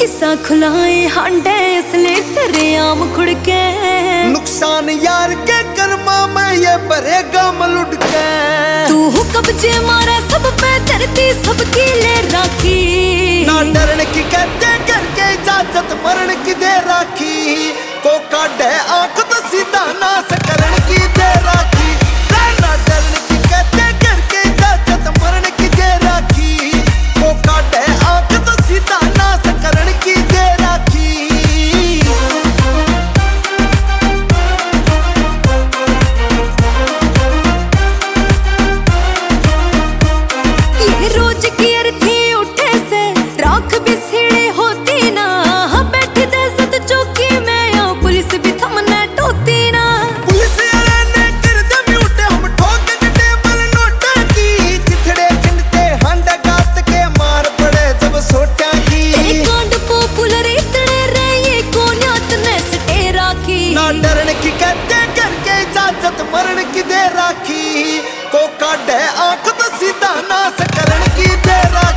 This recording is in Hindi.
किस्सा खुलाए हांडे इसलिए सरेआम खुड़के। नुकसान यार के कर्मा में ये भरेगा मलुट के। तू कब्जे मारे सब पे धरती सबकी ले राखी। ना डरने की कहते करके इजाजत मरण की दे राखी। को काढ़े आंख तो सीधा नाश करण की दे राखी। ना डरने की कहते करके इजाजत मरण की दे राखी। को काढ़े आंख तो सीधा नाश करण की दे राखी। ये रोज की अर्थी उठे से राख भी सीढ़े होती ना। बैठी दहशत चौकी में या पुलिस भी थमने टोती ना। पुलिस वाले ने कर दे म्यूट हम ठोक के टेबल नोट की। चिथड़े खिंडते हंड गात के मार पड़े जब सोटा की। तेरे कांड पॉपुलर इतने रहे कौन याद ने सटे राखी। ना डरने की कहते करके इजाजत मरण की दे राखी। को काढ़े आंख तो सीधा नाश करण की दे राखी।